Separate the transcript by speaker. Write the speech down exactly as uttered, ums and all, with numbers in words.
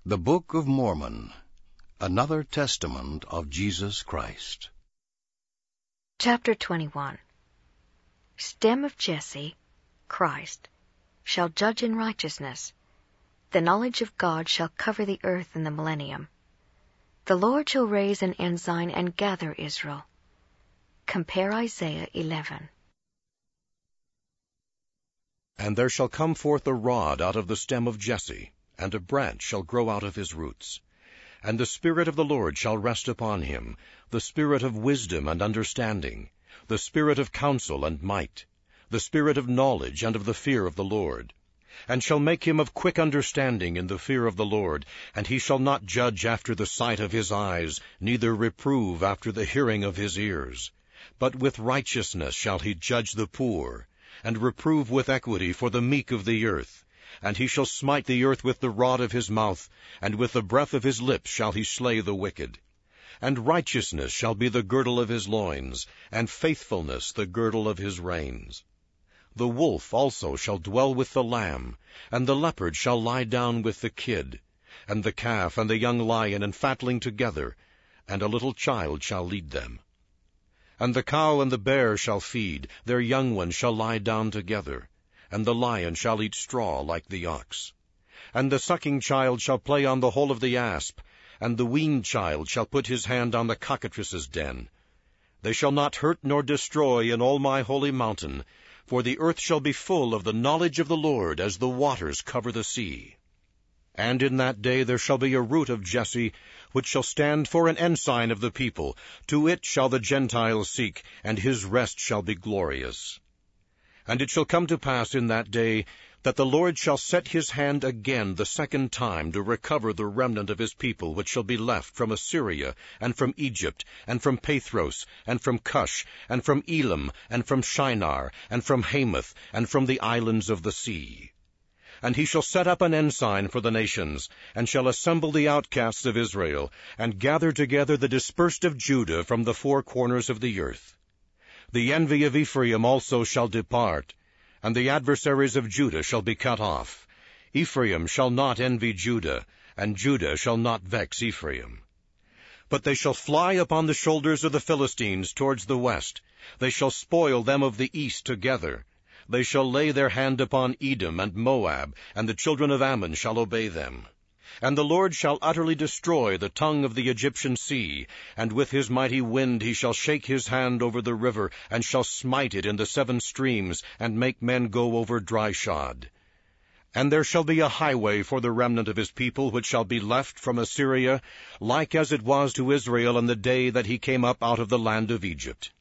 Speaker 1: The Book of Mormon, Another Testament of Jesus Christ.
Speaker 2: Chapter twenty-one. Stem of Jesse, Christ, shall judge in righteousness. The knowledge of God shall cover the earth in the millennium. The Lord shall raise an ensign and gather Israel. Compare Isaiah eleven.
Speaker 3: And there shall come forth a rod out of the stem of Jesse, and a branch shall grow out of his roots. And the Spirit of the Lord shall rest upon him, the Spirit of wisdom and understanding, the Spirit of counsel and might, the Spirit of knowledge and of the fear of the Lord. And shall make him of quick understanding in the fear of the Lord, and he shall not judge after the sight of his eyes, neither reprove after the hearing of his ears. But with righteousness shall he judge the poor, and reprove with equity for the meek of the earth. And he shall smite the earth with the rod of his mouth, and with the breath of his lips shall he slay the wicked. And righteousness shall be the girdle of his loins, and faithfulness the girdle of his reins. The wolf also shall dwell with the lamb, and the leopard shall lie down with the kid, and the calf and the young lion and fatling together, and a little child shall lead them. And the cow and the bear shall feed, their young ones shall lie down together, and the lion shall eat straw like the ox. And the sucking child shall play on the hole of the asp, and the weaned child shall put his hand on the cockatrice's den. They shall not hurt nor destroy in all my holy mountain, for the earth shall be full of the knowledge of the Lord as the waters cover the sea. And in that day there shall be a root of Jesse, which shall stand for an ensign of the people. To it shall the Gentiles seek, and his rest shall be glorious. And it shall come to pass in that day that the Lord shall set his hand again the second time to recover the remnant of his people which shall be left from Assyria, and from Egypt, and from Pathros, and from Cush, and from Elam, and from Shinar, and from Hamath, and from the islands of the sea. And he shall set up an ensign for the nations, and shall assemble the outcasts of Israel, and gather together the dispersed of Judah from the four corners of the earth. The envy of Ephraim also shall depart, and the adversaries of Judah shall be cut off. Ephraim shall not envy Judah, and Judah shall not vex Ephraim. But they shall fly upon the shoulders of the Philistines towards the west. They shall spoil them of the east together. They shall lay their hand upon Edom and Moab, and the children of Ammon shall obey them. And the Lord shall utterly destroy the tongue of the Egyptian sea, and with his mighty wind he shall shake his hand over the river, and shall smite it in the seven streams, and make men go over dry shod. And there shall be a highway for the remnant of his people which shall be left from Assyria, like as it was to Israel in the day that he came up out of the land of Egypt.